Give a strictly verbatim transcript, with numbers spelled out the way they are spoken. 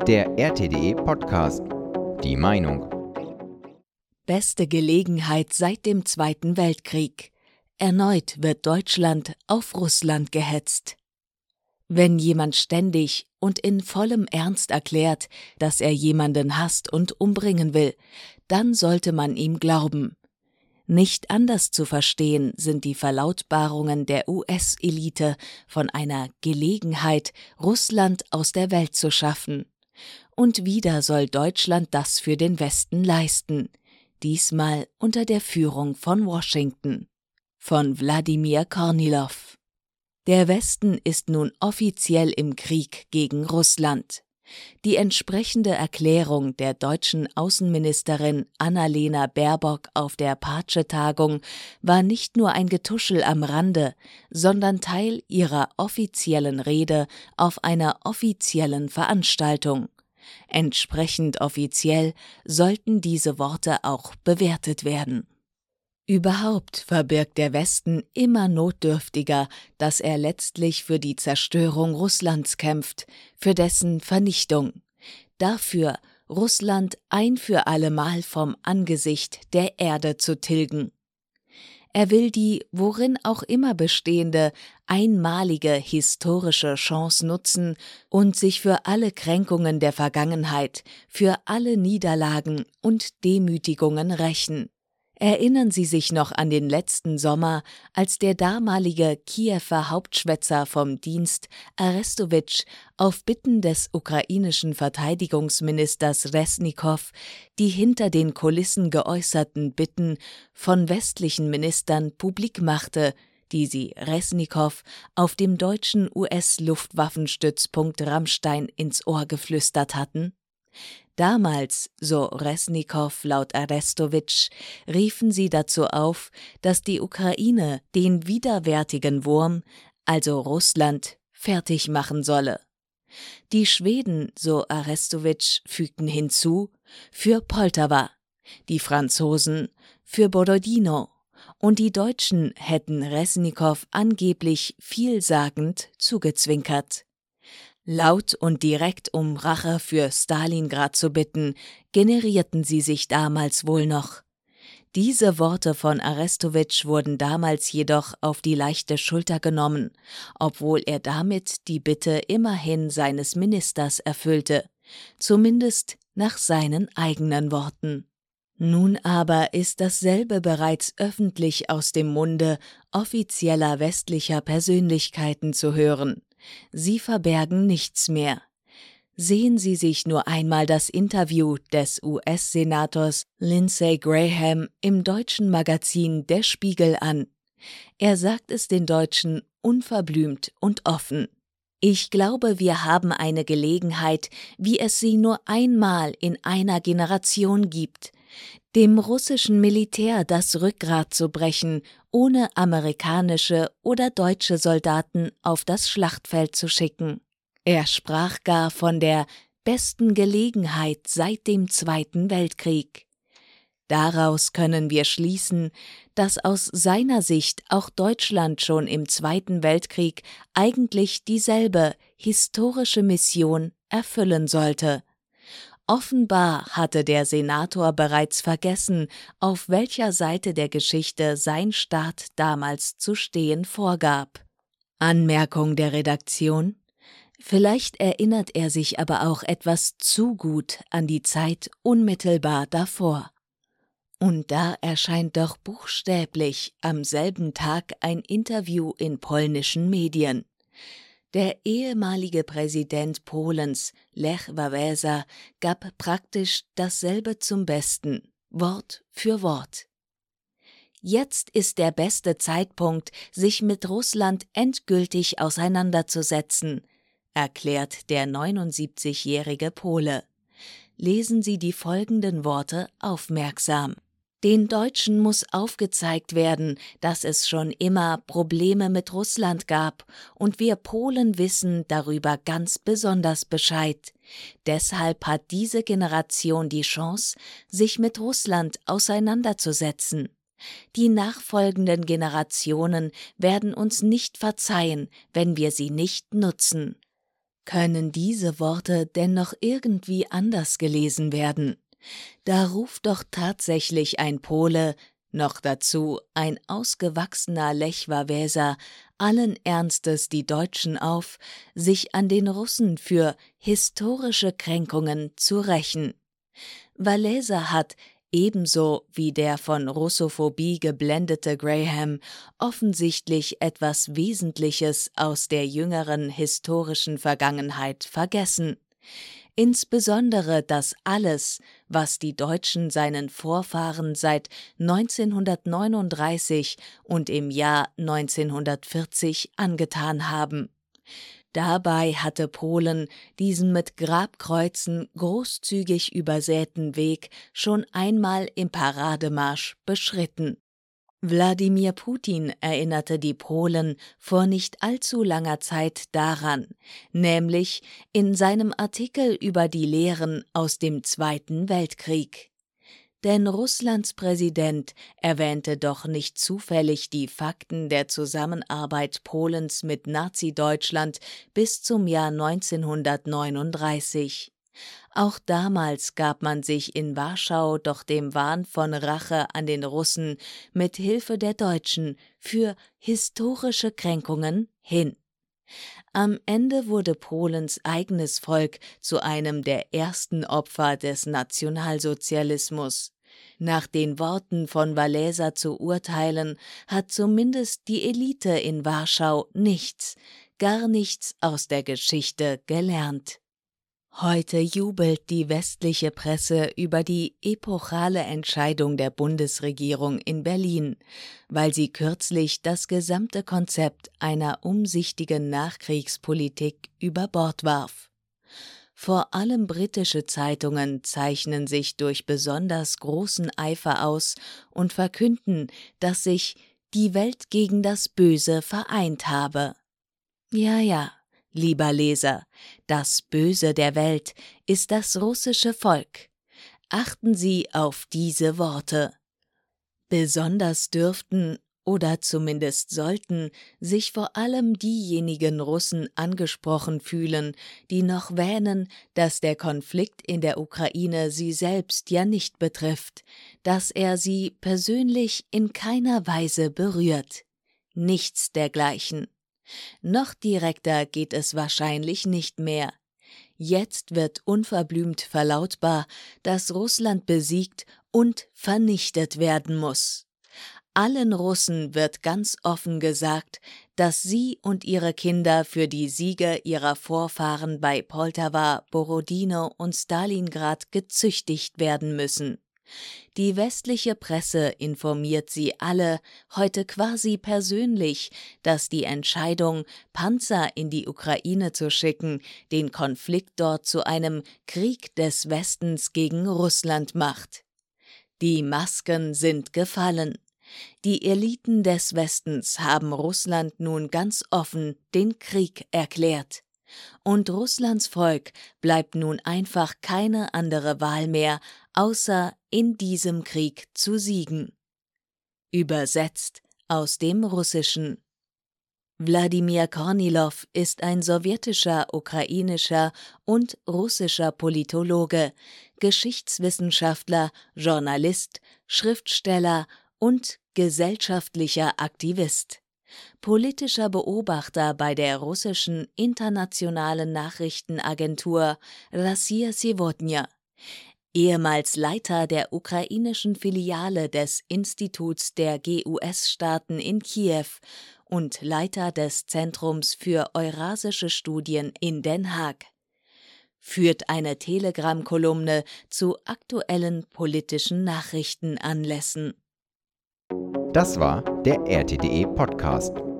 Der R T D E-Podcast. Die Meinung. Beste Gelegenheit seit dem Zweiten Weltkrieg. Erneut wird Deutschland auf Russland gehetzt. Wenn jemand ständig und in vollem Ernst erklärt, dass er jemanden hasst und umbringen will, dann sollte man ihm glauben. Nicht anders zu verstehen sind die Verlautbarungen der U S-Elite von einer Gelegenheit, Russland aus der Welt zu schaffen. Und wieder soll Deutschland das für den Westen leisten, diesmal unter der Führung von Washington. Von Wladimir Kornilow. Der Westen ist nun offiziell im Krieg gegen Russland. Die entsprechende Erklärung der deutschen Außenministerin Annalena Baerbock auf der Pace-Tagung war nicht nur ein Getuschel am Rande, sondern Teil ihrer offiziellen Rede auf einer offiziellen Veranstaltung. Entsprechend offiziell sollten diese Worte auch bewertet werden. Überhaupt verbirgt der Westen immer notdürftiger, dass er letztlich für die Zerstörung Russlands kämpft, für dessen Vernichtung. Dafür, Russland ein für allemal vom Angesicht der Erde zu tilgen. Er will die, worin auch immer bestehende, einmalige historische Chance nutzen und sich für alle Kränkungen der Vergangenheit, für alle Niederlagen und Demütigungen rächen. Erinnern Sie sich noch an den letzten Sommer, als der damalige Kiewer Hauptschwätzer vom Dienst Arestowitsch auf Bitten des ukrainischen Verteidigungsministers Resnikow die hinter den Kulissen geäußerten Bitten von westlichen Ministern publik machte, die sie Resnikow auf dem deutschen U S-Luftwaffenstützpunkt Ramstein ins Ohr geflüstert hatten? Damals, so Resnikow laut Arestowitsch, riefen sie dazu auf, dass die Ukraine den widerwärtigen Wurm, also Russland, fertig machen solle. Die Schweden, so Arestowitsch, fügten hinzu, für Poltawa, die Franzosen für Borodino und die Deutschen hätten Resnikow angeblich vielsagend zugezwinkert. Laut und direkt um Rache für Stalingrad zu bitten, generierten sie sich damals wohl noch. Diese Worte von Arestowitsch wurden damals jedoch auf die leichte Schulter genommen, obwohl er damit die Bitte immerhin seines Ministers erfüllte, zumindest nach seinen eigenen Worten. Nun aber ist dasselbe bereits öffentlich aus dem Munde offizieller westlicher Persönlichkeiten zu hören. Sie verbergen nichts mehr. Sehen Sie sich nur einmal das Interview des U S-Senators Lindsey Graham im deutschen Magazin Der Spiegel an. Er sagt es den Deutschen unverblümt und offen. Ich glaube, wir haben eine Gelegenheit, wie es sie nur einmal in einer Generation gibt, dem russischen Militär das Rückgrat zu brechen, ohne amerikanische oder deutsche Soldaten auf das Schlachtfeld zu schicken. Er sprach gar von der besten Gelegenheit seit dem Zweiten Weltkrieg. Daraus können wir schließen, dass aus seiner Sicht auch Deutschland schon im Zweiten Weltkrieg eigentlich dieselbe historische Mission erfüllen sollte. Offenbar hatte der Senator bereits vergessen, auf welcher Seite der Geschichte sein Staat damals zu stehen vorgab. Anmerkung der Redaktion: Vielleicht erinnert er sich aber auch etwas zu gut an die Zeit unmittelbar davor. Und da erscheint doch buchstäblich am selben Tag ein Interview in polnischen Medien. Der ehemalige Präsident Polens, Lech Wałęsa, gab praktisch dasselbe zum Besten, Wort für Wort. Jetzt ist der beste Zeitpunkt, sich mit Russland endgültig auseinanderzusetzen, erklärt der neunundsiebzigjährige Pole. Lesen Sie die folgenden Worte aufmerksam. Den Deutschen muss aufgezeigt werden, dass es schon immer Probleme mit Russland gab und wir Polen wissen darüber ganz besonders Bescheid. Deshalb hat diese Generation die Chance, sich mit Russland auseinanderzusetzen. Die nachfolgenden Generationen werden uns nicht verzeihen, wenn wir sie nicht nutzen. Können diese Worte denn noch irgendwie anders gelesen werden? Da ruft doch tatsächlich ein Pole, noch dazu ein ausgewachsener Lech Wałęsa, allen Ernstes die Deutschen auf, sich an den Russen für historische Kränkungen zu rächen. Wałęsa hat, ebenso wie der von Russophobie geblendete Graham, offensichtlich etwas Wesentliches aus der jüngeren historischen Vergangenheit vergessen. Insbesondere, dass alles, was die Deutschen seinen Vorfahren seit neunzehnhundertneununddreißig und im Jahr neunzehnhundertvierzig angetan haben. Dabei hatte Polen diesen mit Grabkreuzen großzügig übersäten Weg schon einmal im Parademarsch beschritten. Wladimir Putin erinnerte die Polen vor nicht allzu langer Zeit daran, nämlich in seinem Artikel über die Lehren aus dem Zweiten Weltkrieg. Denn Russlands Präsident erwähnte doch nicht zufällig die Fakten der Zusammenarbeit Polens mit Nazi-Deutschland bis zum Jahr neunzehnhundertneununddreißig. Auch damals gab man sich in Warschau doch dem Wahn von Rache an den Russen mit Hilfe der Deutschen für historische Kränkungen hin. Am Ende wurde Polens eigenes Volk zu einem der ersten Opfer des Nationalsozialismus. Nach den Worten von Wałęsa zu urteilen, hat zumindest die Elite in Warschau nichts, gar nichts aus der Geschichte gelernt. Heute jubelt die westliche Presse über die epochale Entscheidung der Bundesregierung in Berlin, weil sie kürzlich das gesamte Konzept einer umsichtigen Nachkriegspolitik über Bord warf. Vor allem britische Zeitungen zeichnen sich durch besonders großen Eifer aus und verkünden, dass sich die Welt gegen das Böse vereint habe. Ja, ja. Lieber Leser, das Böse der Welt ist das russische Volk. Achten Sie auf diese Worte. Besonders dürften oder zumindest sollten sich vor allem diejenigen Russen angesprochen fühlen, die noch wähnen, dass der Konflikt in der Ukraine sie selbst ja nicht betrifft, dass er sie persönlich in keiner Weise berührt. Nichts dergleichen. Noch direkter geht es wahrscheinlich nicht mehr. Jetzt wird unverblümt verlautbar, dass Russland besiegt und vernichtet werden muss. Allen Russen wird ganz offen gesagt, dass sie und ihre Kinder für die Siege ihrer Vorfahren bei Poltawa, Borodino und Stalingrad gezüchtigt werden müssen. Die westliche Presse informiert sie alle heute quasi persönlich, dass die Entscheidung, Panzer in die Ukraine zu schicken, den Konflikt dort zu einem Krieg des Westens gegen Russland macht. Die Masken sind gefallen. Die Eliten des Westens haben Russland nun ganz offen den Krieg erklärt. Und Russlands Volk bleibt nun einfach keine andere Wahl mehr, außer in diesem Krieg zu siegen. Übersetzt aus dem Russischen. Wladimir Kornilow ist ein sowjetischer, ukrainischer und russischer Politologe, Geschichtswissenschaftler, Journalist, Schriftsteller und gesellschaftlicher Aktivist. Politischer Beobachter bei der russischen internationalen Nachrichtenagentur Rossiya Сегодня, ehemals Leiter der ukrainischen Filiale des Instituts der G U S-Staaten in Kiew und Leiter des Zentrums für Eurasische Studien in Den Haag, führt eine Telegram-Kolumne zu aktuellen politischen Nachrichtenanlässen. Das war der R T D E Podcast.